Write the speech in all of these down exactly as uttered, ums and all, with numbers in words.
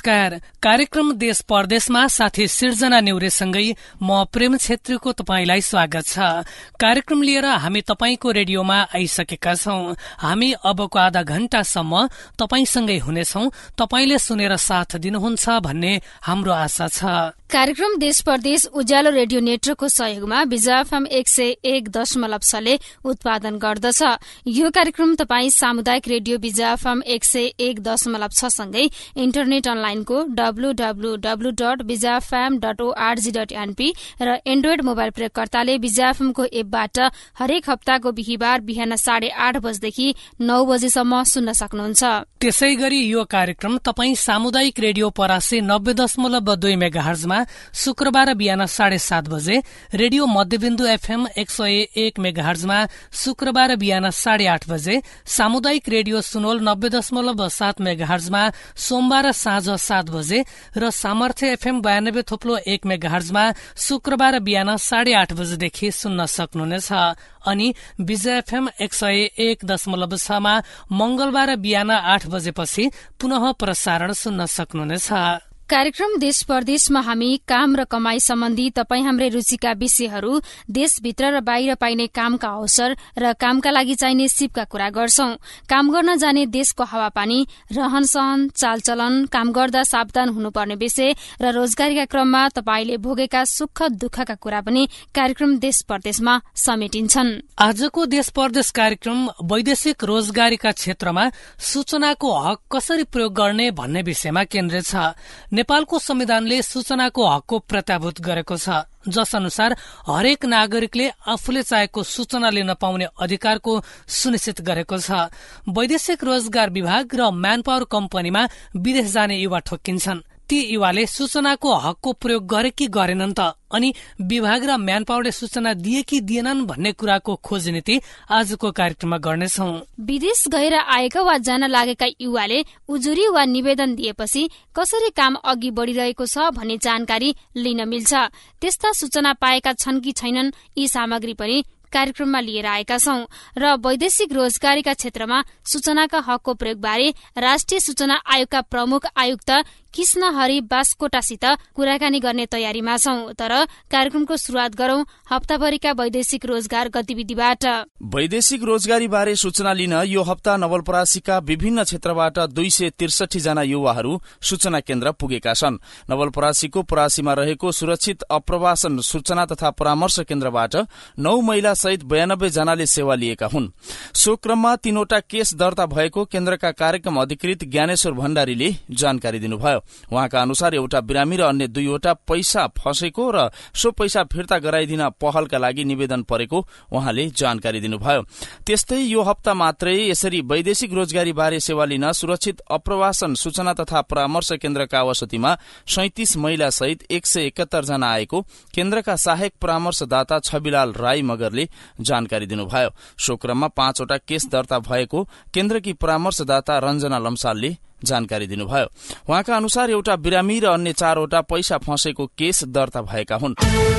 नमस्कार। कार्यक्रम देश परदेशमा साथी सिर्जना नेउरेसँगै म प्रेम छेत्रीको तपाईंलाई स्वागत छ। कार्यक्रम लिएर हामी तपाईंको रेडियोमा आइसकेका छौं। हामी अबको आधा घण्टासम्म तपाईंसँगै हुनेछौं। तपाईंले सुनेर साथ दिनुहुन्छ भन्ने हाम्रो आशा छ। कार्यक्रम देश परदेश उज्यालो रेडियो नेटवर्कको सहयोगमा विजय एफएम एक सय एक दशमलव छले उत्पादन गर्दछ। यो कार्यक्रम तपाई सामुदायिक रेडियो विजय एफएम एक सय एक दशमलव छ सँगै इन्टरनेट अनलाइनको W W W dot Vijay FM dot ORG dot NP र एन्ड्रोइड मोबाइल प्रयोगकर्ताले विजय एफएमको एपबाट हरेक हप्ताको बिहिबार बिहान साढे आठ बजेदेखि नौ बजेसम्म सुन्न सक्नुहुन्छ। त्यसै गरी यो कार्यक्रम तपाई सामुदायिक रेडियो परासी नब्बे दशमलव दुई मेगाहर्जमा शुक्रबार बिहान साढे सात बजे, रेडियो मध्यबिन्दु एफएम एक सय एक मेगाहर्जमा शुक्रबार बिहान साढे आठ बजे, सामुदायिक रेडियो सुनोल नब्बे दशमलव सात मेगाहर्जमा सोमबार साँझ सात बजे र सामर्थ्य एफएम बयानब्बे थोप्लो एक मेगाहर्जमा शुक्रबार बिहान साढे आठ बजेदेखि सुन्न सक्नुहुनेछ। अनि विजय एफएम एक सय एक दशमलव छमा मंगलबार बिहान आठ बजेपछि पुनः प्रसारण सुन्न सक्नुहुनेछ। कार्यक्रम देश परदेशमा हामी काम र कमाई सम्बन्धी तपाई हाम्रै रुचिका विषयहरू, देशभित्र र बाहिर पाइने कामका अवसर र कामका लागि चाहिने सिपका कुरा गर्छौं। काम गर्न जाने देशको हावापानी, रहन सहन, चालचलन, काम गर्दा सावधान हुनुपर्ने विषय र रोजगारीका क्रममा तपाईले भोगेका सुख दुःखका कुरा पनि कार्यक्रम देश परदेशमा समेटिन्छन्। आजको देश परदेश कार्यक्रम वैदेशिक रोजगारीका क्षेत्रमा सूचनाको हक कसरी प्रयोग गर्ने भन्ने विषयमा केन्द्रित छ। नेपालको संविधानले सूचनाको हकको प्रत्याभूत गरेको छ, जस अनुसार हरेक नागरिकले आफूले चाहेको सूचना लिन पाउने अधिकारको सुनिश्चित गरेको छ। वैदेशिक रोजगार विभाग र म्यान पावर कम्पनीमा विदेश जाने युवा ठोक्किन्छन्। ती युवाले सूचनाको हकको प्रयोग गरे कि गरेनन् त, अनि विभाग र म्यान पावरले सूचना दिए कि दिएनन् भन्ने कुराको खोजनीति आजको कार्यक्रममा गर्नेछौं। विदेश गएर आएका वा जान लागेका युवाले उजुरी वा निवेदन दिएपछि कसरी काम अघि बढ़िरहेको छ भन्ने जानकारी लिन मिल्छ। त्यस्ता सूचना पाएका छन् कि छैनन्, यी सामग्री पनि कार्यक्रममा लिएर आएका छौं। र वैदेशिक रोजगारीका क्षेत्रमा सूचनाका हकको प्रयोगबारे राष्ट्रिय सूचना आयोगका प्रमुख आयुक्त कृष्ण हरि बास्कोटासित कुराकानी गर्ने तयारीमा छौं। तर कार्यक्रमको शुरूआत गरौं हप्ताभरिका वैदेशिक रोजगार गतिविधिबाट। वैदेशिक रोजगारी बारे सूचना लिन यो हप्ता नवलपरासीका विभिन्न क्षेत्रबाट दुई सय त्रिसठी जना युवाहरू सूचना केन्द्र पुगेका छन्। नवलपरासीको परासीमा रहेको सुरक्षित अप्रवासन सूचना तथा परामर्श केन्द्रबाट नौ महिला सहित बयानब्बे जनाले सेवा लिएका हुन्। सो क्रममा तीनवटा केस दर्ता भएको केन्द्रका कार्यक्रम अधिकृत ज्ञानेश्वर भण्डारीले जानकारी दिनुभयो। उहाँका अनुसार एउटा बिरामी र अन्य दुईवटा पैसा फसेको र सो पैसा फिर्ता गराइदिन पहलका लागि निवेदन परेको उहाँले जानकारी दिनुभयो। त्यस्तै यो हप्ता मात्रै यसरी वैदेशिक रोजगारी बारे सेवा लिन सुरक्षित अप्रवासन सूचना तथा परामर्श केन्द्रका अवसतिमा सैंतीस महिला सहित एक सय एकात्तर जना आएको केन्द्रका सहायक परामर्शदाता छविलाल राई मगरले जानकारी दिनुभयो। सो क्रममा पाँचवटा केस दर्ता भएको केन्द्रकी परामर्शदाता रञ्जना लम्सालले जानकारी दिनुभयो। उहाँका अनुसार एउटा बिरामी र अन्य चारवटा पैसा फसेको केस दर्ता भएका हुन्।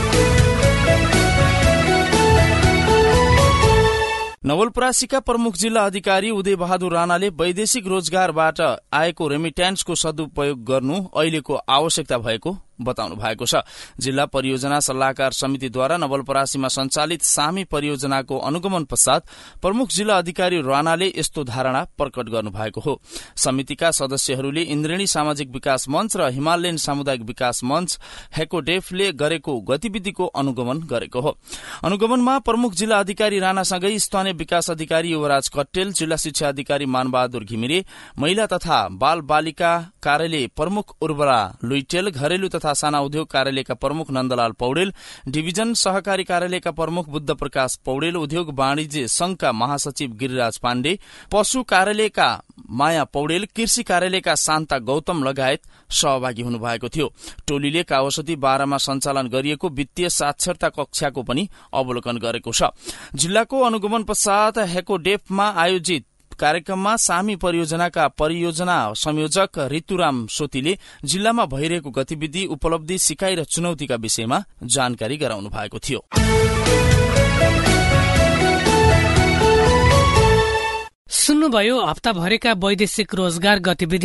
नवलपरासीका प्रमुख जिल्ला अधिकारी उदय बहादुर राणाले वैदेशिक रोजगारबाट आएको रेमिट्यान्सको सदुपयोग गर्नु अहिलेको आवश्यकता भएको बताउनु भएको छ। जिल्ला परियोजना सल्लाहकार समितिद्वारा नवलपरासीमा सञ्चालित सामी परियोजनाको अनुगमन पश्चात प्रमुख जिल्ला अधिकारी राणाले यस्तो धारणा प्रकट गर्नु भएको हो। समितिका सदस्यहरूले इन्द्रेणी सामाजिक विकास मञ्च र हिमालयन सामुदायिक विकास मञ्च हेकोडेफले गरेको गतिविधिको अनुगमन गरेको हो। अनुगमनमा प्रमुख जिल्ला अधिकारी राणासँगै स्थानीय विकास अधिकारी युवराज कट्टेल, जिल्ला शिक्षा अधिकारी मानबहादुर घिमिरे, महिला तथा बाल बालिका कार्यालय प्रमुख उर्वरा लुइटेल, घरेलु तथा साना उद्योग कार्यालयका प्रमुख नन्दलाल पौडेल, डिभिजन सहकारी कार्यालयका प्रमुख बुद्ध प्रकाश पौडेल, उद्योग वाणिज्य संघका महासचिव गिरिराज पाण्डे, पशु कार्यालयका माया पौडेल, कृषि कार्यालयका शान्ता गौतम लगायत सहभागी हुनुभएको थियो। टोलीले कावसती बाह्रमा सञ्चालन गरिएको वित्तीय साक्षरता कक्षाको पनि अवलोकन गरेको छ। जिल्लाको अनुगमन पश्चात हेकोडेफमा आयोजित कार्यक्रममा सामी परियोजनाका परियोजना संयोजक ऋतुराम सोतीले जिल्लामा भइरहेको गतिविधि, उपलब्धि, सिकाइ र चुनौतीका विषयमा जानकारी गराउनु भएको थियो। सुन्नुभयो हप्ताभरिका वैदेशिक रोजगार गतिविधि।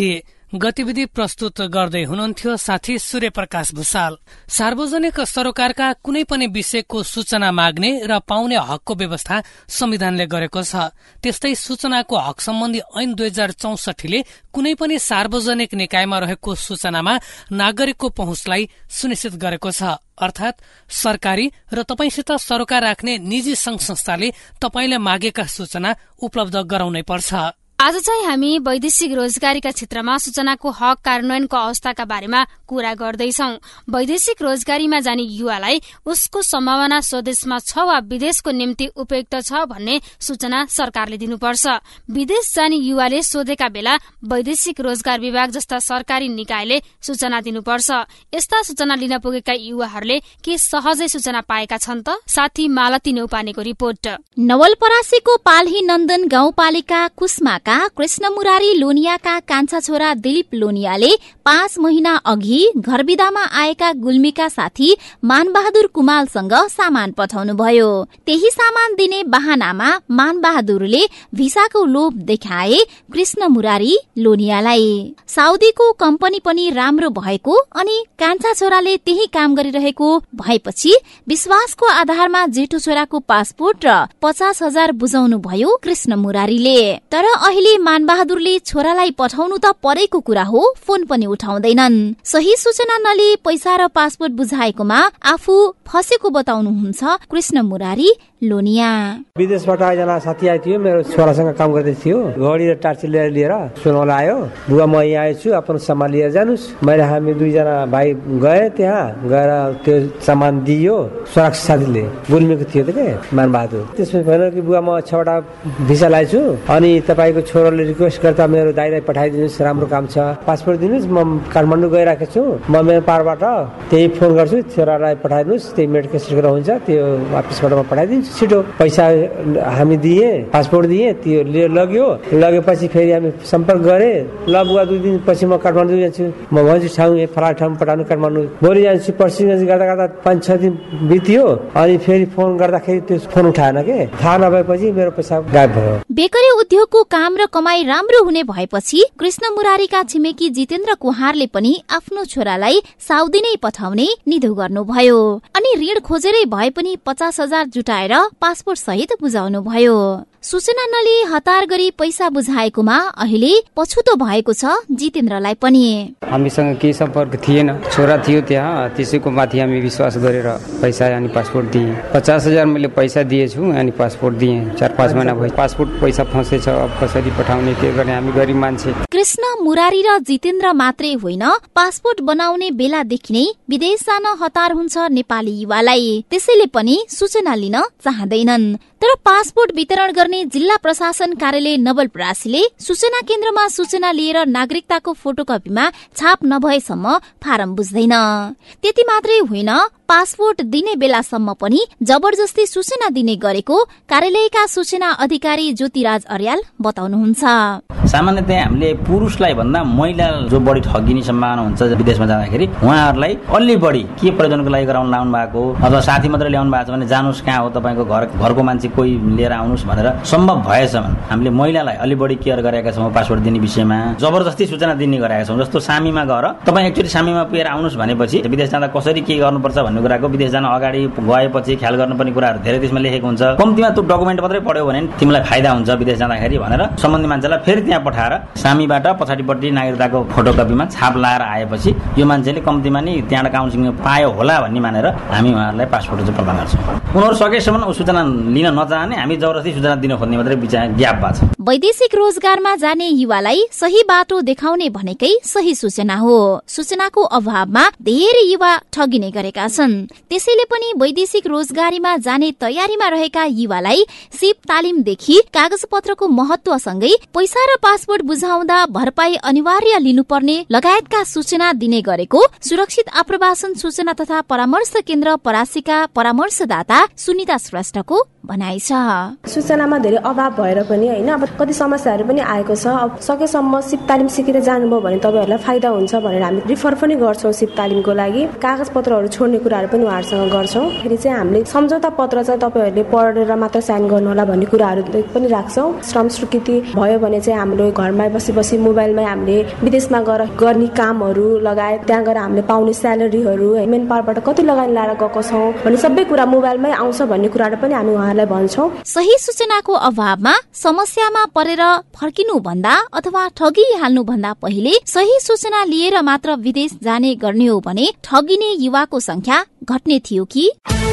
गतिविधि प्रस्तुत गर्दै हुनुहुन्थ्यो साथी सूर्य प्रकाश भूषाल। सार्वजनिक सरोकारका कुनै पनि विषयको सूचना माग्ने र पाउने हकको व्यवस्था संविधानले गरेको छ। त्यस्तै सूचनाको हक सम्बन्धी ऐन दुई हजार चौसठीले कुनै पनि सार्वजनिक निकायमा रहेको सूचनामा नागरिकको पहुँचलाई सुनिश्चित गरेको छ। अर्थात सरकारी र तपाईंसित सरोकार राख्ने निजी संघ संस्थाले तपाईंलाई मागेका सूचना उपलब्ध गराउनै पर्छ। आज चाहिँ हामी वैदेशिक रोजगारीका क्षेत्रमा सूचनाको हक कार्यान्वयनको अवस्थाका बारेमा कुरा गर्दैछौ। वैदेशिक रोजगारीमा जाने युवालाई उसको सम्भावना स्वदेशमा छ वा विदेशको निम्ति उपयुक्त छ भन्ने सूचना सरकारले दिनुपर्छ। विदेश जाने युवाले सोधेका बेला वैदेशिक रोजगार विभाग जस्ता सरकारी निकायले सूचना दिनुपर्छ। यस्ता सूचना लिन पुगेका युवाहरूले के सहजै सूचना पाएका छन् त? साथी मालती नेउपानेको रिपोर्ट। नवलपरासीको पाल्ही नन्दन गाउँपालिका कुस्मा कृष्ण मुरारी लोनियाका कान्छा छोरा दिलीप लोनियाले पाँच महिना अघि घरविदामा आएका गुल्मीका साथी मानबहादुर कुमालसँग सामान पठाउनुभयो। त्यही सामान दिने बहानामा मानबहादुरले भिसाको लोभ देखाए कृष्ण मुरारी लोनियालाई। साउदीको कम्पनी पनि राम्रो भएको अनि कान्छा छोराले त्यही काम गरिरहेको भएपछि विश्वासको आधारमा जेठो छोराको पासपोर्ट र पचास हजार बुझाउनु भयो कृष्ण मुरारीले। तर अहिले मानबहादुरले छोरालाई पठाउनु त परेको कुरा हो, फोन पनि उठाउँदैनन्। सही सूचना नलिई पैसा र पासपोर्ट बुझाएकोमा आफू फसेको बताउनुहुन्छ कृष्ण मुरारी लोनिया। विदेशबाट एकजना साथी आएको थियो, मेरो छोरासँग काम गर्दै थियो। घडी र टार्ची लिएर लिएर सुनौला आयो, बुवा म यहाँ आएछु, आफ्नो सामान लिएर जानुस्। मैले हामी दुईजना भाइ गए, त्यहाँ गएर त्यो सामान दियो सुरक्षा साथीले, गुल्मीको थियो त के मानबहादुर। त्यसपछि भएन कि बुवा म छवटा भिसा लाएछु अनि तपाईँको छोराले रिक्वेस्ट गर्दा मेरो दाइलाई पठाइदिनुहोस्, राम्रो काम छ, पासपोर्ट दिनुहोस्, म काठमाडौँ गइरहेको छु, म मेरो पारबाट त्यही फोन गर्छु, छोरालाई पठाइदिनुहोस्, त्यही मेडिकल सिटको हुन्छ त्यो अफिसबाट म पठाइदिन्छु छिटो। पैसा हामी दिए, पासपोर्ट दिए, त्यो लिएर लग्यो। लगेपछि फेरि हामी सम्पर्क गरे, ल बुवा दुई दिन पछि म काठमाडौँ जान्छु, म भन्छु ठाउँ फला ठाउँ पठाउनु काठमाडौँ, भोलि जान्छु, पर्सि जान्छु गर्दा गर्दा पाँच छ दिन बित्यो। अनि फेरि फोन गर्दाखेरि त्यो फोन उठाएन के, थाहा नभएपछि मेरो पैसा गायब भयो। बेकरी उद्योगको काम र कमाई राम्रो हुने भएपछि कृष्ण मुरारीका छिमेकी जितेन्द्र कुहारले पनि आफ्नो छोरालाई साउदी नै पठाउने निधो गर्नुभयो। अनि ऋण खोजेरै भए पनि पचास हजार जुटाएर पासपोर्ट सहित बुझाउनु भयो। सूचना नलिई हतार गरी पैसा बुझाएकोमा अहिले पछुतो भएको छ जितेन्द्रलाई पनि। हामीसँग केही सम्पर्क थिएन, छोरा थियो त्यहाँ, त्यसैको माथि हामी विश्वास गरेर पैसा अनि पासपोर्ट दिए। पचास हजार मैले पैसा दिएछु अनि पासपोर्ट दिए। चार पाँच महिना भयो, पासपोर्ट पैसा फँसेछ, अब कसरी पठाउने के गर्ने, हामी गरिब मान्छे। कृष्ण मुरारी र जितेन्द्र मात्रै होइन, पासपोर्ट बनाउने बेलादेखि नै विदेश जान हतार हुन्छ नेपाली युवालाई। त्यसैले पनि सूचना लिन चाहँदैनन्। तर पासपोर्ट वितरण गर्ने जिल्ला प्रशासन कार्यालय नवलपरासीले सूचना केन्द्रमा सूचना लिएर नागरिकताको फोटोकपीमा छाप नभएसम्म फारम बुझ्दैन। त्यति मात्रै होइन, पासपोर्ट दिने बेलासम्म पनि जबरजस्ती सूचना दिने गरेको कार्यालयका सूचना अधिकारी ज्योतिराज अर्याल बताउनुहुन्छ। सामान्यतया हामीले पुरुषलाई भन्दा महिला जो बढी ठगिने सम्भावना हुन्छ विदेशमा जाँदाखेरि उहाँहरूलाई अलि बढी के प्रयोजनको लागि गराउन लाउनु भएको, अथवा साथी मात्रै ल्याउनु भएको छ भने जानुस् कहाँ हो तपाईँको घर घरको मान्छे कोही लिएर आउनुस् भनेर सम्भव भएसम्म हामीले महिलालाई अलि बढी केयर गरेका छौँ। पासपोर्ट दिने विषयमा जबरजस्ती सूचना दिने गरेका छौँ। जस्तो सामीमा गएर तपाईँ एकचोटि सामीमा पुगेर आउनुस् भनेपछि विदेश जाँदा कसरी के गर्नुपर्छ भन्ने कुराको विदेश जान अगाडि गएपछि ख्याल गर्नुपर्ने कुराहरू धेरै त्यसमा लेखेको हुन्छ। कम्तीमा त्यो डकुमेन्ट मात्रै पढ्यो भने तिमीलाई फाइदा हुन्छ विदेश जाँदाखेरि भनेर सम्बन्धी मान्छेलाई फेरि त्यहाँ पठाएर सामीबाट पछाडिपट्टि नागरिकताको फोटोकपीमा छाप लाएर आएपछि यो मान्छेले कम्तीमा नि त्यहाँबाट काउन्सिलिङ पायो होला भन्ने मानेर हामी उहाँहरूलाई पासपोर्ट चाहिँ प्रदान गर्छौँ। उनीहरू सकेसम्म सूचना लिन नचाहने, हामी जबरजस्ती सूचना दिन खोज्ने मात्रै ग्याप भएको छ। वैदेशिक रोजगारमा जाने युवालाई सही बाटो देखाउने भनेकै सही सूचना हो। सूचनाको अभावमा धेरै युवा ठगिने गरेका छन्। त्यसैले पनि वैदेशिक रोजगारीमा जाने तयारीमा रहेका युवालाई सिप तालिमदेखि कागज पत्रको महत्वसँगै पैसा र पासपोर्ट बुझाउँदा भरपाई अनिवार्य लिनुपर्ने लगायतका सूचना दिने गरेको सुरक्षित आप्रवासन सूचना तथा परामर्श केन्द्र परासीका परामर्शदाता सुनिता श्रेष्ठको भनाइ छ। सूचनामा धेरै अभाव भएर पनि होइन अब कति समस्याहरू पनि आएको छ। अब सकेसम्म सिप तालिम सिकेर जानुभयो भने तपाईँहरूलाई फाइदा हुन्छ भनेर हामी रिफर पनि गर्छौँ सिप तालिमको लागि। कागज पत्रहरू छोड्ने कुराहरू पनि उहाँहरूसँग गर्छौँ। फेरि चाहिँ हामीले सम्झौता पत्र चाहिँ तपाईँहरूले पढेर मात्र साइन गर्नु होला भन्ने कुराहरू पनि राख्छौँ। श्रम स्वीकृति भयो भने चाहिँ हामीले घरमै बसी बसी मोबाइलमै हामीले विदेशमा गएर गर्ने कामहरू लगायत त्यहाँ गएर हामीले पाउने स्यालेरीहरू मेन पावरबाट कति लगानी लाएर गएको छौँ भन्ने सबै कुरा मोबाइलमै आउँछ भन्ने कुराहरू पनि हामी उहाँहरूलाई भन्छौँ। सही सूचनाको अभावमा समस्यामा परेर फर्किनु भन्दा अथवा ठगिहाल्नु भन्दा पहिले सही सूचना लिएर मात्र विदेश जाने गर्ने हो भने ठगिने युवाको संख्या घट्ने थियो कि?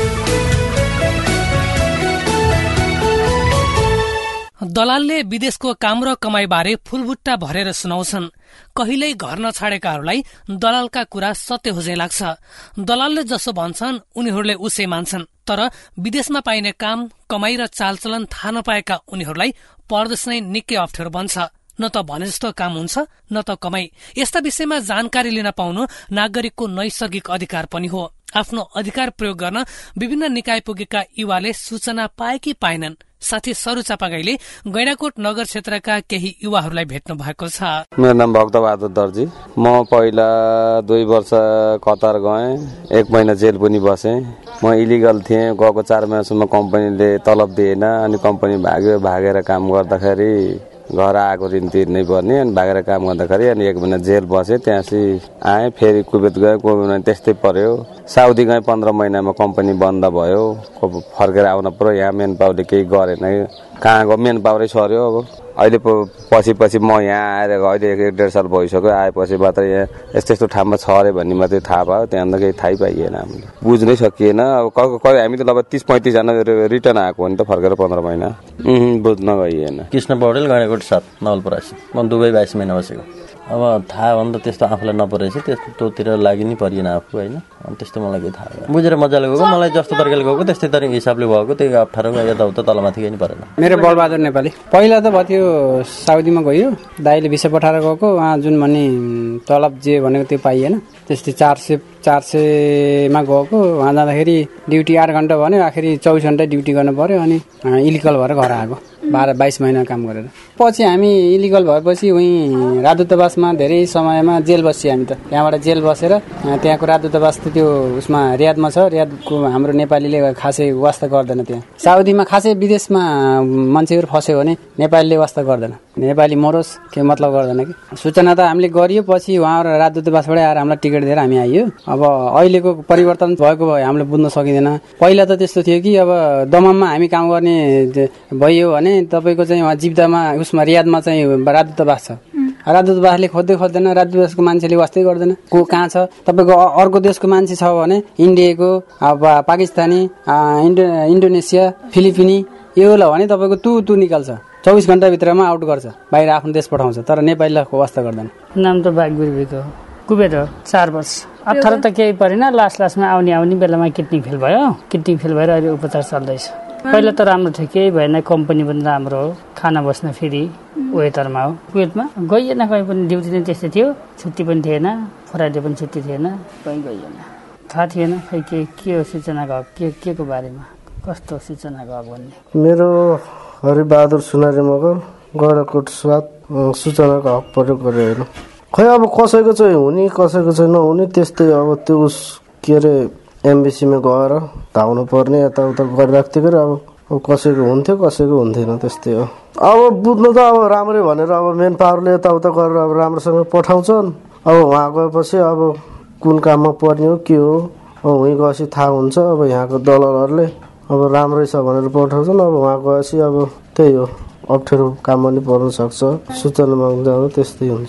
दलालले विदेशको काम र कमाई बारे फुलबुट्टा भरेर सुनाउँछन्। कहिल्यै घर नछाडेकाहरूलाई दलालका कुरा सत्य हुँदै लाग्छ। दलालले जसो भन्छन् उनीहरूले उसै मान्छन्। तर विदेशमा पाइने काम कमाई र चालचलन थाहा नपाएका उनीहरूलाई परदेश नै निकै अप्ठ्यारो बन्छ। न त भने जस्तो काम हुन्छ न त कमाई। यस्ता विषयमा जानकारी लिन पाउनु नागरिकको नैसर्गिक अधिकार पनि हो। आफ्नो अधिकार प्रयोग गर्न विभिन्न निकाय पुगेका युवाले सूचना पाए कि पाएनन्? साथी सरू चापागाईले गैंडाकोट नगर क्षेत्रका केही युवाहरूलाई भेट्नु भएको छ। मेरो नाम भक्तबहादुर दर्जी। म पहिला दुई वर्ष कतार गएँ, एक महिना जेल पनि बसेँ। म इलिगल थिएँ। गएको चार महिनासम्म कम्पनीले तलब दिएन। अनि कम्पनी भाग्यो। भागेर काम गर्दाखेरि घर आएको ऋण तिर्नै पर्ने। अनि भागेर काम गर्दाखेरि अनि एक महिना जेल बसेँ। त्यहाँपछि आएँ, फेरि कुवेत गएँ। कुवेतमा त्यस्तै पर्यो। साउदी गएँ, पन्ध्र महिनामा कम्पनी बन्द भयो। फर्केर आउन पर्यो। यहाँ मेन पावरले केही गरेन। कहाँ गयो, मेन पावरै सर्यो। अब अहिले पछि पछि म यहाँ आएर अहिले एक एक डेढ साल भइसक्यो। आएपछि मात्रै यहाँ यस्तो यस्तो ठाउँमा छ अरे भन्ने मात्रै थाहा पायो। त्यहाँ त केही थाहै पाइएन। हामीले बुझ्नै सकिएन। अब कहिले हामी त लगभग तिस पैँतिसजना रिटर्न आएको हो नि त फर्केर पन्ध्र महिना। बुझ्न गइएन। कृष्ण पौडेल गैंडाकोट सात नवलपरासी। म दुबई बाइस महिना बसेको। अब थाहा भयो नि त त्यस्तो आफूलाई नपरेछ त्यस्तोतिर लागि नै परिएन आफू होइन। अनि त्यस्तो मलाई केही थाहा भयो। बुझेर मजाले गएको। मलाई जस्तो तरिकाले गएको त्यस्तै तरिका हिसाबले भएको। त्यही अप्ठ्यारो यताउता तलमाथि केही परेन। मेरो बलबहादुर नेपाली। पहिला त भयो त्यो साउदीमा गयो। दाइले भिसा पठाएर गएको। उहाँ जुन भन्ने तलब जे भनेको त्यो पाइएन। त्यस्तै चार सय चार सयमा गएको। उहाँ जाँदाखेरि ड्युटी आठ घन्टा भन्यो। आखिर चौबिस घन्टा ड्युटी गर्नु पर्यो। अनि इलिगल भएर घर आएको। बाह्र बाइस महिना काम गरेर पछि हामी इलिगल भएपछि उहीँ राजदूतावासमा धेरै समयमा जेल बस्यो हामी त। त्यहाँबाट जेल बसेर त्यहाँको राजदूतावास त त्यो उसमा रियादमा छ। रियादको हाम्रो नेपालीले खासै वास्ता गर्दैन। त्यहाँ साउदीमा खासै विदेशमा मान्छेहरू फस्यो भने नेपालीले वास्ता गर्दैन। नेपाली मरोस् के मतलब गर्दैन कि। सूचना त हामीले गरियो। पछि उहाँहरू राजदूतावासबाट आएर हामीलाई टिकट दिएर हामी आइयो। अब अहिलेको परिवर्तन भएको भए हामीले बुझ्न सकिँदैन। पहिला त त्यस्तो थियो कि अब दमाममा हामी काम गर्ने भइयो भने तपाईँको चाहिँ उहाँ जिब्दामा उसमा रियादमा चाहिँ राजदूतावास छ। राजदूतावासले खोज्दै खोज्दैन। राजदूतावासको मान्छेले वास्तै गर्दैन को कहाँ छ। तपाईँको अर्को देशको मान्छे छ भने इन्डियाको अब पाकिस्तानी इन्डो इन्डोनेसिया फिलिपिनी यो ल भने तपाईँको तु तु निकाल्छ। चौबिस घन्टाभित्रमा आउट गर्छ। बाहिर आफ्नो देश पठाउँछ। तर नेपालीलाई वास्ता गर्दैन। नाम त बागबिरबिक हो। कुवेत हो। चार वर्ष अठार त केही परेन। लास्ट लास्टमा आउने आउने बेलामा किडनी फेल भयो। किडनी फेल भएर अहिले उपचार चल्दैछ। पहिला त राम्रो थियो। केही भएन। कम्पनी पनि राम्रो हो। खाना बस्न फेरि वेतरमा हो। कुवेतमा गइएन। कहीँ पनि ड्युटी नै त्यस्तै थियो। छुट्टी पनि थिएन। फ्राइडे पनि छुट्टी थिएन। कहीँ गइएन। थाहा थिएन खै के के हो सूचनाको हक के के को बारेमा कस्तो सूचनाको हक भन्ने। मेरो हरिबहादुर सुनारी मगर गैंडाकोट सात सूचनाको हक प्रयोग गरेर होइन। खै अब कसैको चाहिँ हुने कसैको चाहिँ नहुने त्यस्तै। अब त्यो उस के अरे एमबिसीमा गएर धाउनु पर्ने यताउता गरिराख्थ्यो कि अब अब कसैको हुन्थ्यो कसैको हुन्थेन त्यस्तै हो। अब बुझ्नु त अब राम्रै भनेर अब मेन पावरले यताउता गरेर अब राम्रोसँग पठाउँछन्। अब उहाँ गएपछि अब कुन काममा पर्ने हो के हो अब उहीँ गएपछि थाहा हुन्छ। अब यहाँको दलालहरूले अब राम्रै छ भनेर पठाउँछन्। अब उहाँ गएपछि अब त्यही हो अप्ठ्यारो काम पनि पर्न सक्छ। सूचना माग्दा त्यस्तै हुन्छ।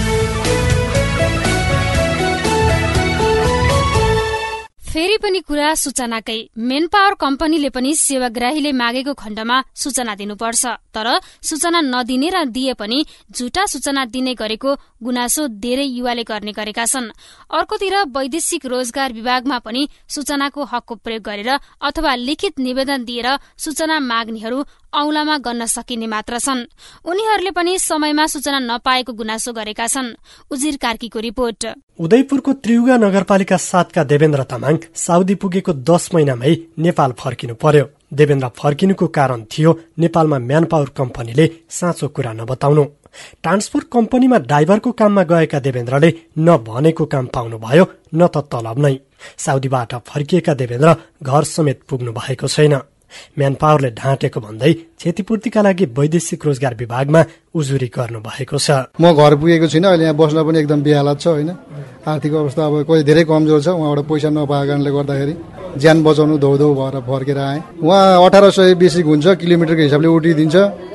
फेरि पनि कुरा सूचनाकै। मेन पावर कम्पनीले पनि सेवाग्राहीले मागेको खण्डमा सूचना दिनुपर्छ। तर सूचना नदिने र दिए पनि झुटा सूचना दिने गरेको गुनासो धेरै युवाले गर्ने गरेका छन्। अर्कोतिर वैदेशिक रोजगार विभागमा पनि सूचनाको हकको प्रयोग गरेर अथवा लिखित निवेदन दिएर सूचना माग्नेहरू औंलामा गन्न सकिने मात्र छन्। उनीहरूले पनि समयमा सूचना नपाएको गुनासो गरेका छन्। उजिर कार्कीको रिपोर्ट। उदयपुरको त्रियुगा नगरपालिका सातका देवेन्द्र तामाङ साउदी पुगेको दस महिनामै नेपाल फर्किनु पर्यो। देवेन्द्र फर्किनुको कारण थियो नेपालमा म्यान पावर कम्पनीले साँचो कुरा नबताउनु। ट्रान्सपोर्ट कम्पनीमा ड्राइभरको काममा गएका देवेन्द्रले न भनेको काम पाउनुभयो न त तलब नै। साउदीबाट फर्किएका देवेन्द्र घर समेत पुग्नु भएको छैन। म्यान पावरले ढाँटेको भन्दै क्षतिपूर्तिका लागि वैदेशिक रोजगार विभागमा उजुरी गर्नु भएको छ। म घर पुगेको छुइनँ, अहिले यहाँ बस्न पनि एकदम बेहालत छ होइन। आर्थिक अवस्था अब कोही धेरै कमजोर छ, उहाँबाट पैसा नपाएको कारणले गर्दाखेरि ज्यान बचाउनु धौधौ भएर फर्केर आएँ। उहाँ अठार सय बेसी हुन्छ, किलोमिटरको हिसाबले उठिदिन्छ,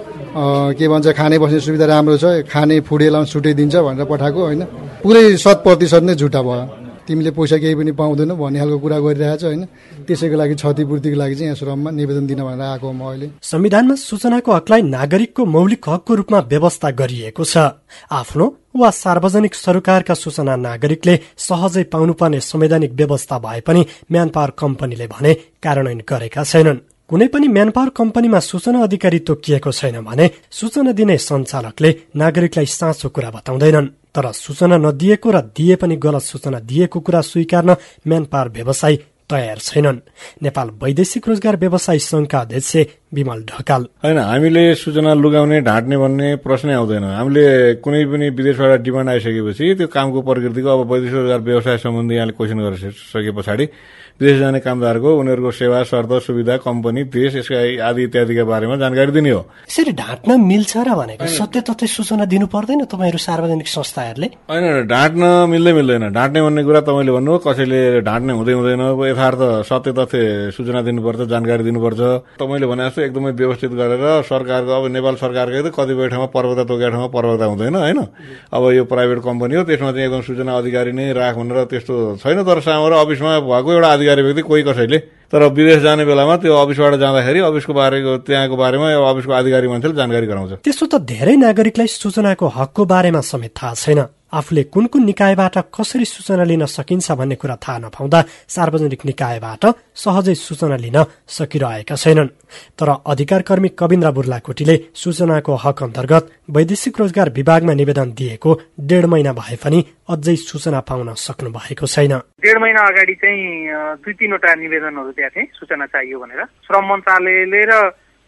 के भन्छ खाने बस्ने सुविधा राम्रो छ, खाने फुड एलाउन्स छुट्याइदिन्छ भनेर पठाएको होइन। पुरै शत प्रतिशत नै झुटा भयो। तिमीले पैसा केही पनि पाउँदैनौ भन्ने खालको कुरा गरिरहेछ होइन। त्यसैको लागि क्षतिपूर्तिको लागि चाहिँ यहाँ श्रममा निवेदन दिन भनेर आएको म अहिले। संविधानमा सूचनाको हकलाई नागरिकको मौलिक हकको रूपमा व्यवस्था गरिएको छ। आफ्नो वा सार्वजनिक सरकारका सूचना नागरिकले सहजै पाउनुपर्ने संवैधानिक व्यवस्था भए पनि म्यान पावर कम्पनीले भने कार्यान्वयन गरेका छैनन्। कुनै पनि म्यान पावर कम्पनीमा सूचना अधिकारी तोकिएको छैन भने सूचना दिने सञ्चालकले नागरिकलाई साँचो कुरा बताउँदैनन्। तर सूचना नदिएको र दिए पनि गलत सूचना दिएको कुरा स्वीकार्न म्यान पावर व्यवसायी तयार छैनन्। नेपाल वैदेशिक रोजगार व्यवसायी संघका अध्यक्ष विमल ढकाल: होइन, हामीले सूचना लुगाउने ढाँट्ने भन्ने प्रश्नै आउँदैन। हामीले कुनै पनि विदेशबाट डिमान्ड आइसकेपछि त्यो कामको प्रकृतिको अब वैदेशिक रोजगार व्यवसाय सम्बन्धी यहाँले क्वेसन गरिसके पछाडि विदेश जाने कामदारको उनीहरूको सेवा शर्त सुविधा कम्पनी देश यसका आदि इत्यादिका बारेमा जानकारी दिने हो। यसरी ढाँट्न मिल्छ र भनेको सत्य तथ्य सूचना दिनु पर्दैन तपाईँहरू सार्वजनिक संस्थाहरूले? होइन, ढाँट्न मिल्दै मिल्दैन। ढाँट्ने भन्ने कुरा तपाईँले भन्नु, कसैले ढाँट्ने हुँदै हुँदैन। यथार्थ सत्य तथ्य सूचना दिनुपर्छ, जानकारी दिनुपर्छ। तपाईँले भने जस्तो एकदमै व्यवस्थित गरेर सरकारको अब नेपाल सरकारकै त कतिपय ठाउँमा पर्वता तोकेका ठाउँमा पर्वता हुँदैन होइन। अब यो प्राइभेट कम्पनी हो, त्यसमा चाहिँ एकदम सूचना अधिकारी नै राख भनेर त्यस्तो छैन। तर सामु र अफिसमा भएको एउटा अधिकारी व्यक्ति कोही कसैले, तर विदेश जाने बेलामा त्यो अफिसबाट जाँदाखेरि अफिसको बारेको त्यहाँको बारेमा अफिसको अधिकारी मान्छेले जानकारी गराउँछ। त्यसो त धेरै नागरिकलाई सूचनाको हकको बारेमा समेत थाहा छैन। आफूले कुन कुन निकायबाट कसरी सूचना लिन सकिन्छ भन्ने कुरा थाहा नपाउँदा सार्वजनिक निकायबाट सहजै सूचना लिन सकिरहेका छैनन्। तर अधिकारकर्मी कविन्द्र बुर्लाकोटीले सूचनाको हक अन्तर्गत वैदेशिक रोजगार विभागमा निवेदन दिएको डेढ महिना भए पनि अझै सूचना पाउन सक्नु भएको छैन। डेढ महिना अगाडि चाहिँ दुई तीनवटा निवेदनहरू त्यहाँ चाहिँ सूचना चाहियो भनेर श्रम मन्त्रालयले र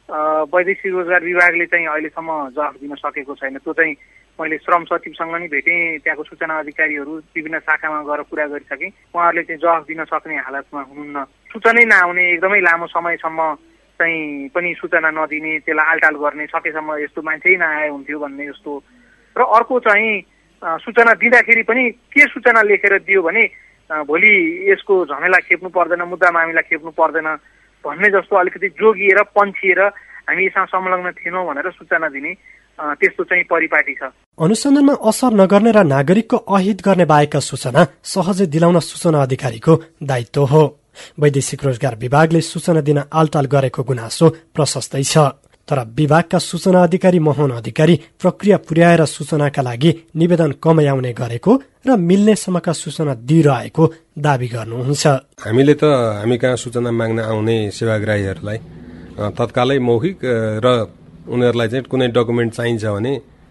वैदेशिक रोजगार विभागले चाहिँ अहिलेसम्म जवाफ दिन सकेको छैन। त्यो चाहिँ मैले श्रम सचिवसँग नि भेटेँ, त्यहाँको सूचना अधिकारीहरू विभिन्न शाखामा गएर कुरा गरिसकेँ। उहाँहरूले चाहिँ जवाफ दिन सक्ने हालतमा हुनुहुन्न। सूचनै नआउने, एकदमै लामो समयसम्म चाहिँ पनि सूचना नदिने, त्यसलाई आलटाल गर्ने, सकेसम्म यस्तो मान्छे नआए हुन्थ्यो भन्ने जस्तो। र अर्को चाहिँ सूचना दिँदाखेरि पनि के सूचना लेखेर दियो भने भोलि यसको झमेला खेप्नु पर्दैन, मुद्दा मामिला खेप्नु पर्दैन भन्ने जस्तो अलिकति जोगिएर पन्छिएर हामी यसमा संलग्न थिएनौँ भनेर सूचना दिने त्यस्तो चाहिँ परिपाटी छ। अनुसन्धानमा असर नगर्ने र नागरिकको अहित गर्ने बाहेकका सूचना सहजै दिलाउन सूचना अधिकारीको दायित्व हो। वैदेशिक रोजगार विभागले सूचना दिन आलटाल गरेको गुनासो प्रशस्तै छ। तर विभागका सूचना अधिकारी मोहन अधिकारी प्रक्रिया पुर्याएर सूचनाका लागि निवेदन कमै आउने गरेको र मिल्नेसम्मका सूचना दिइरहेको दावी गर्नुहुन्छ। हामीले त हामी कहाँ सूचना माग्न आउने सेवाग्राहीहरूलाई तत्कालै मौखिक र उनीहरूलाई चाहिँ कुनै डकुमेन्ट चाहिन्छ भने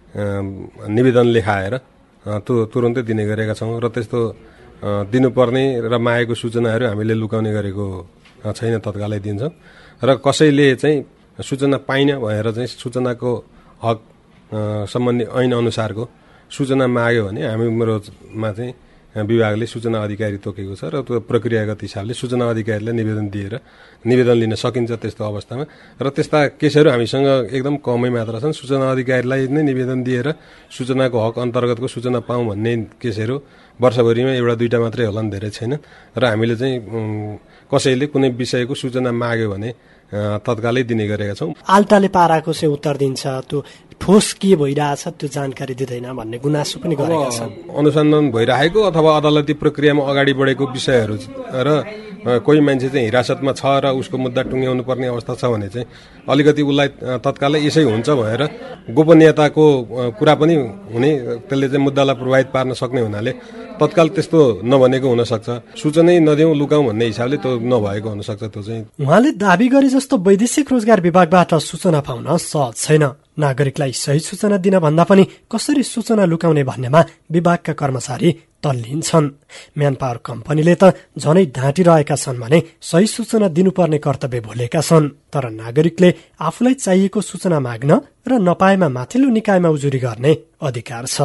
निवेदन लेखाएर त्यो तुरन्तै दिने गरेका छौँ। र त्यस्तो दिनुपर्ने र मागेको सूचनाहरू हामीले लुकाउने गरेको छैन, तत्कालै दिन्छौँ। र कसैले चाहिँ सूचना पाइन भनेर चाहिँ सूचनाको हक सम्बन्धी ऐन अनुसारको सूचना माग्यो भने हामीमा चाहिँ विभागले सूचना अधिकारी तोकेको छ र त्यो प्रक्रियागत हिसाबले सूचना अधिकारीलाई निवेदन दिएर निवेदन लिन सकिन्छ त्यस्तो अवस्थामा। र त्यस्ता केसहरू हामीसँग एकदम कमै मात्रा छन्। सूचना अधिकारीलाई नै निवेदन दिएर सूचनाको हक अन्तर्गतको सूचना पाऊँ भन्ने केसहरू वर्षभरिमा एउटा दुईटा मात्रै होलान्, धेरै छैनन्। र हामीले चाहिँ कसैले कुनै विषयको सूचना माग्यो भने तत्कालै दिने गरेका छौँ। आल्टाले पाराको चाहिँ उत्तर दिन्छ, त्यो ठोस के भइरहेछ त्यो जानकारी दिँदैन भन्ने गुनासो पनि गरेका छन्। अनुसन्धान भइरहेको अथवा अदालती प्रक्रियामा अगाडि बढेको विषयहरू र कोही मान्छे चाहिँ हिरासतमा छ र उसको मुद्दा टुङ्ग्याउनु पर्ने अवस्था छ भने चाहिँ अलिकति उसलाई तत्कालै यसै हुन्छ भनेर गोपनीयताको कुरा पनि हुने, त्यसले चाहिँ मुद्दालाई प्रभावित पार्न सक्ने हुनाले तत्काल त्यस्तो नभनेको हुनसक्छ। सूचनै नदिउँ लुकाउँ भन्ने हिसाबले त्यो नभएको हुनसक्छ। त्यो चाहिँ उहाँले दावी गरे जस्तो वैदेशिक रोजगार विभागबाट सूचना पाउन सहज छैन। नागरिकलाई सही सूचना दिन भन्दा पनि कसरी सूचना लुकाउने भन्नेमा विभागका कर्मचारी तल्लीन छन्। म्यान पावर कम्पनीले त झनै ढाँटिरहेका छन् भने सही सूचना दिनुपर्ने कर्तव्य भुलेका छन्। तर नागरिकले आफूलाई चाहिएको सूचना माग्न र नपाएमा माथिल्लो निकायमा उजुरी गर्ने अधिकार छ।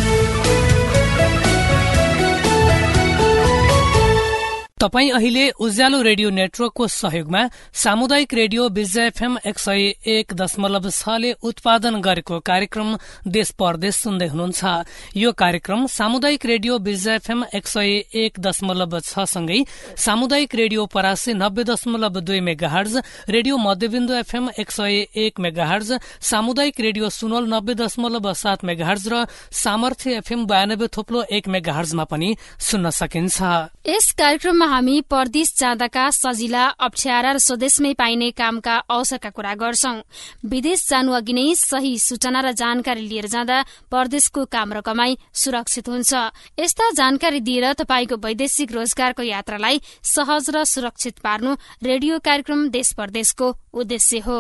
तपाई अहिले उज्यालो रेडियो नेटवर्कको सहयोगमा सामुदायिक रेडियो विजय एफएम एक सय एक दशमलव छले उत्पादन गरेको कार्यक्रम देश परदेश सुन्दै हुनुहुन्छ। यो कार्यक्रम सामुदायिक रेडियो विजय एफएम एक सय एक दशमलव छ सँगै सामुदायिक रेडियो परासी नब्बे दशमलव दुई मेगाहर्ज, रेडियो मध्यबिन्दु एफएम एक सय एक मेगाहर्ज, सामुदायिक रेडियो सुनोल नब्बे दशमलव सात मेगाहर्ज र सामर्थ्य एफएम बयानब्बे थोप्लो एक मेगाहर्जमा पनि सुन्न सकिन्छ। यस कार्यक्रममा हामी परदेश जाँदाका सजिला, अप्ठ्यारा र स्वदेशमै पाइने कामका अवसरका कुरा गर्छौं। विदेश जानु अघि नै सही सूचना र जानकारी लिएर जाँदा परदेशको काम र कमाई सुरक्षित हुन्छ। यस्ता जानकारी दिएर तपाईको वैदेशिक रोजगारको यात्रालाई सहज र सुरक्षित पार्नु रेडियो कार्यक्रम देश परदेशको उद्देश्य हो।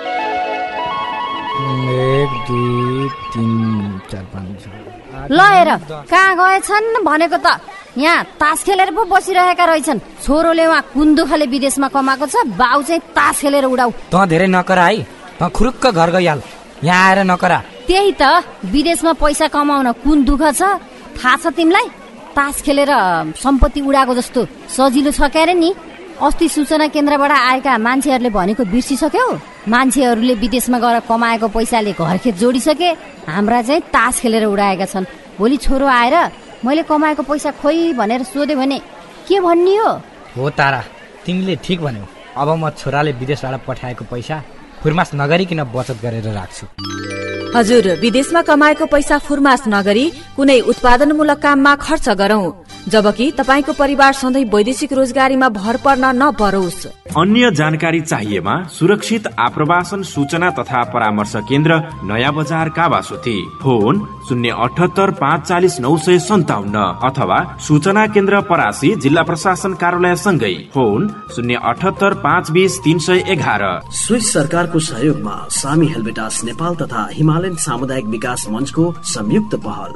एक दुई तीन चार पाँच ल हेर कहाँ गएछन् भनेको त यहाँ तास खेलेर पो बसिरहेका रहेछन्। छोरोले उहाँ कुन दुःखले विदेशमा कमाएको छ, बाउ चाहिँ तास खेलेर उडाउ। त धेरै नकरा है, त खुरुक्क घर गइहाल, यहाँ आएर नकरा। त्यही त विदेशमा पैसा कमाउन कुन दुःख छ थाहा छ तिमीलाई? तास खेलेर सम्पत्ति उडाएको जस्तो सजिलो छ क्यारे नि। अस्ति सूचना केन्द्रबाट आएका मान्छेहरूले भनेको बिर्सिसक्यौ? मान्छेहरूले विदेशमा गएर कमाएको पैसाले घरखेत जोडिसके, हाम्रा चाहिँ तास खेलेर उडाएका छन्। भोलि छोरो आएर मैले कमाएको पैसा खोइ भनेर सोधे भने के भन्ने हो? हो तारा, तिमीले ठिक भन्यौ। अब म छोराले विदेशबाट पठाएको पैसा फुर्मास नगरिकन बचत गरेर राख्छु। हजुर, विदेशमा कमाएको पैसा फुर्मास नगरी कुनै उत्पादनमूलक काममा खर्च गरौं, जबकि तपाईको परिवार सधैँ वैदेशिक रोजगारीमा भर पर्न नपरोस्। अन्य जानकारी चाहिएमा सुरक्षित आप्रवासन सूचना तथा परामर्श केन्द्र नयाँ बजार कावासोती, फोन शून्य अठहत्तर पाँच चालिस नौ सय सन्ताउन्न अथवा सूचना केन्द्र परासी जिल्ला प्रशासन कार्यालय सँगै फोन शून्य अठहत्तर पाँच बीस तीन सय एघार। स्विस सरकारको सहयोगमा सामी हेल्बेटास नेपाल तथा हिमालयन सामुदायिक विकास मञ्चको संयुक्त पहल।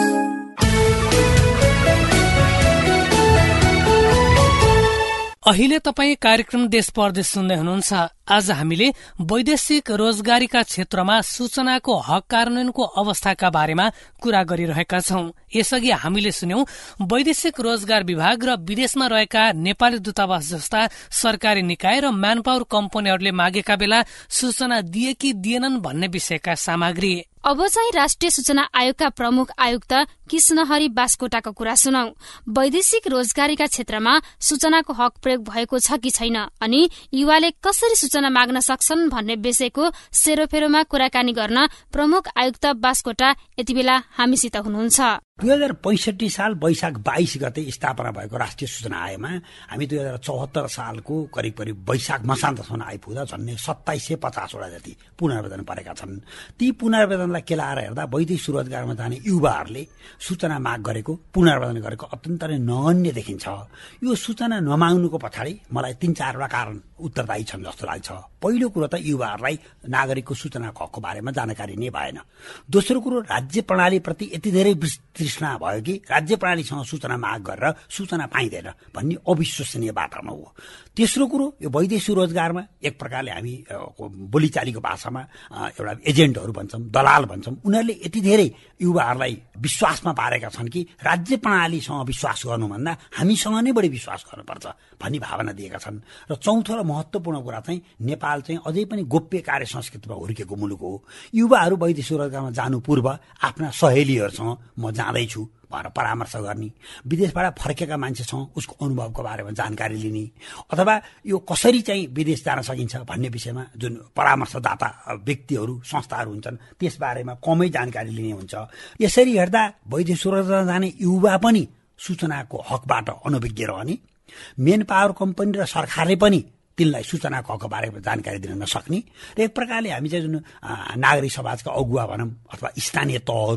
अहिले तपाई कार्यक्रम देश परदेश सुन्दै हुनुहुन्छ। आज हामीले वैदेशिक रोजगारीका क्षेत्रमा सूचनाको हक कार्यान्वयनको अवस्थाका बारेमा कुरा गरिरहेका छौं। यसअघि हामीले सुन्यौं वैदेशिक रोजगार विभाग र विदेशमा रहेका नेपाली दूतावास जस्ता सरकारी निकाय र म्यान पावर कम्पनीहरूले मागेका बेला सूचना दिए कि दिएनन् भन्ने विषयका सामग्री। अब चाहिँ राष्ट्रिय सूचना आयोगका प्रमुख आयुक्त कृष्णहरि बास्कोटाको कुरा सुनौ। वैदेशिक रोजगारीका क्षेत्रमा सूचनाको हक प्रयोग भएको छ कि छैन अनि युवाले कसरी सूचना माग्न सक्छन् भन्ने विषयको सेरोफेरोमा कुराकानी गर्न प्रमुख आयुक्त बास्कोटा यति बेला हामीसित हुनुहुन्छ। दुई हजार पैंसठी साल वैशाख बाइस गते स्थापना भएको राष्ट्रिय सूचना आयोगमा हामी दुई हजार चौहत्तर सालको करिब करिब वैशाख मसान्तसम्म आइपुग्दा झन्डै सत्ताइस सय पचासवटा जति पुनरावेदन परेका छन्। ती पुनरावेदनलाई केलाएर हेर्दा वैदेशिक रोजगारमा जाने युवाहरूले सूचना माग गरेको, पुनरावेदन गरेको अत्यन्त नै नगण्य देखिन्छ। यो सूचना नमाग्नुको पछाडि मलाई तीन चारवटा कारण उत्तरदायी छन् जस्तो लाग्छ। पहिलो कुरो त युवाहरूलाई नागरिकको सूचनाको हकको बारेमा जानकारी नै भएन। दोस्रो कुरो, राज्य प्रणालीप्रति यति धेरै तृष्णा भयो कि राज्य प्रणालीसँग सूचना माग गरेर सूचना पाइँदैन भन्ने अविश्वसनीय वातावरण हो। तेस्रो कुरो, यो वैदेशिक रोजगारमा एक प्रकारले हामी बोलीचालीको भाषामा एउटा एजेन्टहरू भन्छौँ, दलाल भन्छौँ, उनीहरूले यति धेरै युवाहरूलाई विश्वासमा पारेका छन् कि राज्य प्रणालीसँग विश्वास गर्नुभन्दा हामीसँग नै बढी विश्वास गर्नुपर्छ भन्ने भावना दिएका छन्। र चौथो र महत्वपूर्ण कुरा चाहिँ नेपाल चाहिँ अझै पनि गोप्य कार्य संस्कृतिमा हुर्केको मुलुक हो। युवाहरू वैदेशिक रोजगारमा जानु पूर्व आफ्ना सहेलीहरूसँग म जाँदैछु भनेर परामर्श गर्ने, विदेशबाट फर्केका मान्छेसँग उसको अनुभवको बारेमा जानकारी लिने, अथवा यो कसरी चाहिँ विदेश जान सकिन्छ भन्ने विषयमा जुन परामर्शदाता व्यक्तिहरू संस्थाहरू हुन्छन् त्यसबारेमा कमै जानकारी लिने हुन्छ। यसरी हेर्दा वैदेशिक रोजगार जाने युवा पनि सूचनाको हकबाट अनभिज्ञ रहने, मेन पावर कम्पनी र सरकारले पनि तिनलाई सूचनाको हकको बारेमा जानकारी दिन नसक्ने र एक प्रकारले हामी चाहिँ जुन नागरिक समाजका अगुवा भनौँ अथवा स्थानीय तहहरू भनौँ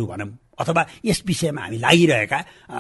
अथवा यस विषयमा हामी लागिरहेका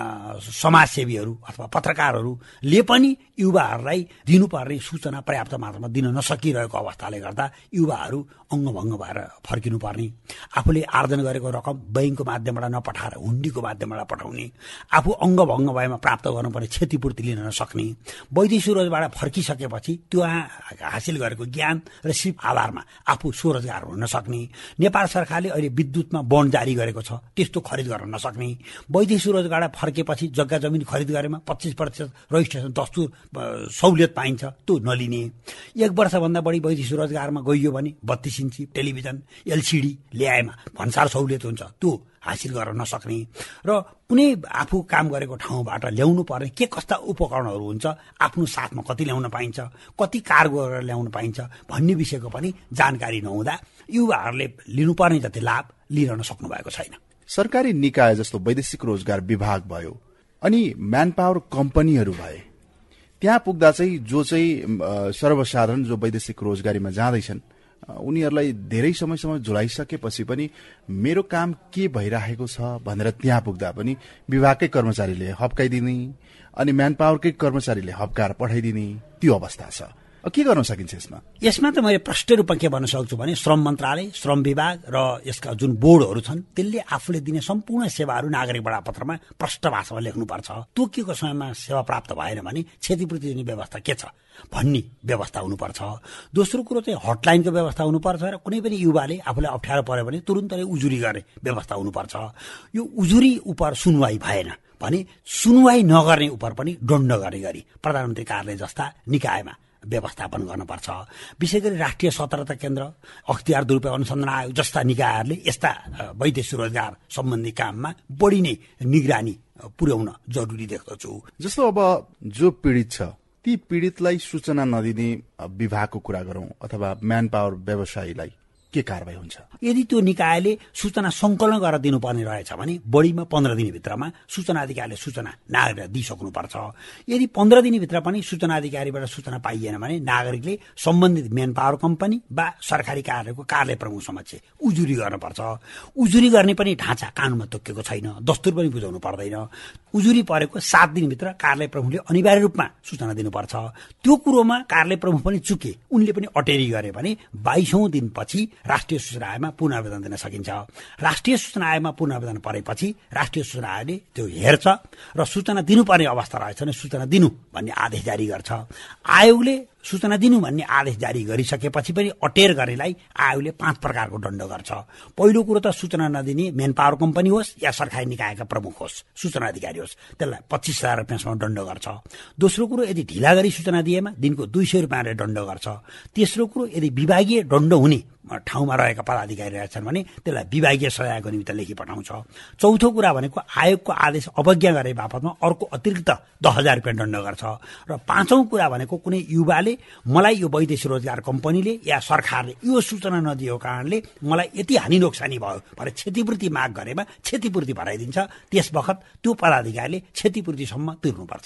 समाजसेवीहरू अथवा पत्रकारहरूले पनि युवाहरूलाई दिनुपर्ने सूचना पर्याप्त मात्रामा दिन नसकिरहेको अवस्थाले गर्दा युवाहरू अङ्गभङ्ग भएर फर्किनुपर्ने, आफूले आर्जन गरेको रकम बैङ्कको माध्यमबाट नपठाएर हुन्डीको माध्यमबाट पठाउने, आफू अङ्गभङ्ग भएमा प्राप्त गर्नुपर्ने क्षतिपूर्ति लिन नसक्ने, वैदेशिक स्वरोजगारबाट फर्किसकेपछि त्यो हासिल गरेको ज्ञान र सिप आधारमा आफू स्वरोजगार हुन नसक्ने, नेपाल सरकारले अहिले विद्युतमा बन्ड जारी गरेको छ त्यस्तो खरिद गर्न नसक्ने, वैदेशिक स्वरोजगारबाट फर्केपछि जग्गा जमिन खरिद गरेमा पच्चिस प्रतिशत रजिस्ट्रेसन दस्तुर सहुलियत पाइन्छ त्यो नलिने, एक वर्षभन्दा बढी वैदेशिक स्वरोजगारमा गइयो भने बत्तीस इन्ची टेलिभिजन एलसिडी ल्याएमा भन्सार सहुलियत हुन्छ त्यो हासिल गर्न नसक्ने र कुनै आफू काम गरेको ठाउँबाट ल्याउनु पर्ने के कस्ता उपकरणहरू हुन्छ, आफ्नो साथमा कति ल्याउन पाइन्छ, कति कार्गो गरेर ल्याउन पाइन्छ भन्ने विषयको पनि जानकारी नहुँदा युवाहरूले लिनुपर्ने जति लाभ लिन सक्नु भएको छैन। सरकारी निकाय जस्तो वैदेशिक रोजगार विभाग भयो अनि म्यान पावर कम्पनीहरू भए, त्यहाँ पुग्दा चाहिँ जो चाहिँ सर्वसाधारण जो वैदेशिक रोजगारीमा जाँदैछन् उनीहरूलाई धेरै समयसम्म झुलाइसकेपछि पनि मेरो काम के भइरहेको छ भनेर त्यहाँ पुग्दा पनि विभागकै कर्मचारीले हप्काइदिने अनि म्यान पावरकै कर्मचारीले हप्काएर पठाइदिने त्यो अवस्था छ। के गर्न सकिन्छ यसमा? यसमा त मैले प्रष्ट रूपमा के भन्न सक्छु भने श्रम मन्त्रालय, श्रम विभाग र यसका जुन बोर्डहरू छन् त्यसले आफूले दिने सम्पूर्ण सेवाहरू नागरिक बडापत्रमा प्रष्ट भाषामा लेख्नुपर्छ। तोकिएको समयमा सेवा प्राप्त भएन भने क्षतिपूर्ति दिने व्यवस्था के छ भन्ने व्यवस्था हुनुपर्छ। दोस्रो कुरो चाहिँ हटलाइनको व्यवस्था हुनुपर्छ र कुनै पनि युवाले आफूलाई अप्ठ्यारो पर्यो भने तुरुन्तै उजुरी गर्ने व्यवस्था हुनुपर्छ। यो उजुरी उप सुनवाई भएन भने सुनवाई नगर्ने उप पनि दण्ड गर्ने गरी प्रधानमन्त्री कार्यालय जस्ता निकायमा व्यवस्थापन गर्नुपर्छ। विशेष गरी राष्ट्रिय सतर्कता केन्द्र, अख्तियार दुरुपयोग अनुसन्धान आयोग जस्ता निकायहरूले यस्ता वैदेशिक रोजगार सम्बन्धी काममा बढी नै निगरानी पुर्याउन जरुरी देख्दछु। जस्तो अब जो पीडित छ ती पीडितलाई सूचना नदिने विभागको कुरा गरौं अथवा म्यान पावर व्यवसायीलाई के कारबाही हुन्छ? यदि त्यो निकायले सूचना संकलन गरेर दिनुपर्ने रहेछ भने बढीमा पन्ध्र दिनभित्रमा सूचना अधिकारीले सूचना नागरिकलाई दिइसक्नुपर्छ। यदि पन्ध्र दिनभित्र पनि सूचना अधिकारीबाट सूचना पाइएन भने नागरिकले सम्बन्धित म्यान पावर कम्पनी वा सरकारी कार्यालयको कार्यालय प्रमुख समक्ष उजुरी गर्नुपर्छ। उजुरी गर्ने पनि ढाँचा कानूनमा तोकिएको छैन, दस्तुर पनि बुझाउनु पर्दैन। उजुरी परेको सात दिनभित्र कार्यालय प्रमुखले अनिवार्य रूपमा सूचना दिनुपर्छ। त्यो कुरोमा कार्यालय प्रमुख पनि चुके, उनले पनि अटेरी गरे भने बाइसौं दिनपछि राष्ट्रिय सूचना आयोगमा पुनः आवेदन दिन सकिन्छ। राष्ट्रिय सूचना आयोगमा पुनः आवेदन परेपछि राष्ट्रिय सूचना आयोगले त्यो हेर्छ र सूचना दिनुपर्ने अवस्था रहेछ भने सूचना दिनु भन्ने आदेश जारी गर्छ। आयोगले सूचना दिनु भन्ने आदेश जारी गरिसकेपछि पनि अटेर गर्नेलाई आयोगले पाँच प्रकारको दण्ड गर्छ। पहिलो कुरो त सूचना नदिने म्यान पावर कम्पनी होस् या सरकारी निकायका प्रमुख होस्, सूचना अधिकारी होस्, त्यसलाई पच्चिस हजार रुपियाँसम्म दण्ड गर्छ। दोस्रो कुरो यदि ढिला गरी सूचना दिएमा दिनको दुई सय रुपियाँले दण्ड गर्छ। तेस्रो कुरो यदि विभागीय दण्ड हुने ठाउँमा रहेका पदाधिकारी रहेछन् भने त्यसलाई विभागीय सजायको निमित्त लेखी पठाउँछ। चौथो कुरा भनेको आयोगको आदेश अवज्ञा गरे बापतमा अर्को अतिरिक्त दस हजार रुपियाँ दण्ड गर्छ। र पाँचौं कुरा भनेको कुनै युवाले मलाई यो वैदेशिक रोजगार कम्पनीले या सरकारले यो सूचना नदिएको कारणले मलाई यति हानि नोक्सानी भयो भनेर क्षतिपूर्ति माग गरेमा क्षतिपूर्ति भराइदिन्छ। त्यस बखत त्यो पदाधिकारीले क्षतिपूर्तिसम्म तिर्नुपर्छ।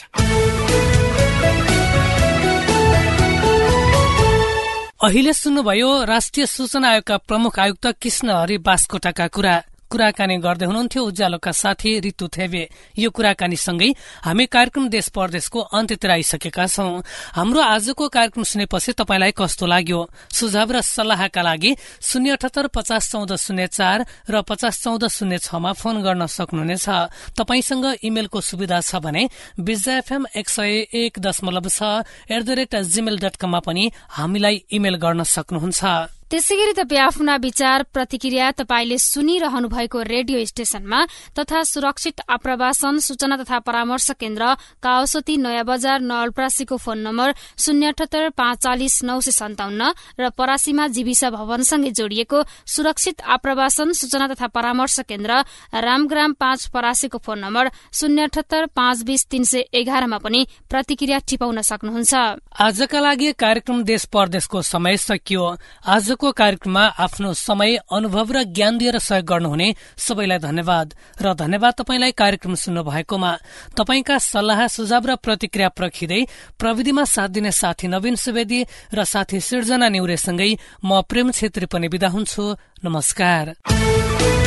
अहिले सुन्नुभयो राष्ट्रिय सूचना आयोगका प्रमुख आयुक्त कृष्ण हरि बास्कोटाका कुरा। कुराकानी गर्दै हुनुहुन्थ्यो उज्यालोका साथी ऋतु थेवे। यो कुराकानी सँगै हामी कार्यक्रम देश परदेशको अन्त्यतिर आइसकेका छौं। हाम्रो आजको कार्यक्रम सुनेपछि तपाईलाई कस्तो लाग्यो? सुझाव र सल्लाहका लागि शून्य अठहत्तर पचास चौध शून्य चार र पचास चौध शून्य छमा फोन गर्न सक्नुहुनेछ। तपाईसँग इमेलको सुविधा छ भने बिजा एफएम एक सय एक दशमलव छ at the rate Gmail dot कममा पनि हामीलाई इमेल गर्न सक्नुहुन्छ। त्यसै गरी तपाईँ आफ्ना विचार प्रतिक्रिया तपाईले सुनिरहनु भएको रेडियो स्टेशनमा तथा सुरक्षित आप्रवासन सूचना तथा परामर्श केन्द्र काउसती नयाँ बजार नवलपरासीको फोन नम्बर शून्य अठहत्तर पाँच चालिस नौ सय सन्ताउन्न र परासीमा जीविसा भवनसँगै जोडिएको सुरक्षित आप्रवासन सूचना तथा परामर्श केन्द्र रामग्राम पाँच परासीको फोन नम्बर शून्य अठहत्तर पाँच बीस तीन सय एघारमा पनि प्रतिक्रिया टिपाउन सक्नुहुन्छ। आजका लागि कार्यक्रम देश परदेशको समय सकियो। आज को कार्यक्रममा आफ्नो समय, अनुभव र ज्ञान दिएर सहयोग गर्नुहुने सबैलाई धन्यवाद र धन्यवाद तपाईलाई कार्यक्रम सुन्नु भएकोमा। तपाईका सल्लाह सुझाव र प्रतिक्रिया प्रखिँदै प्रविधिमा साथ दिने साथी नवीन सुवेदी र साथी सिर्जना न्युरेसँगै म प्रेम छेत्री पनि बिदा हुन्छु। नमस्कार।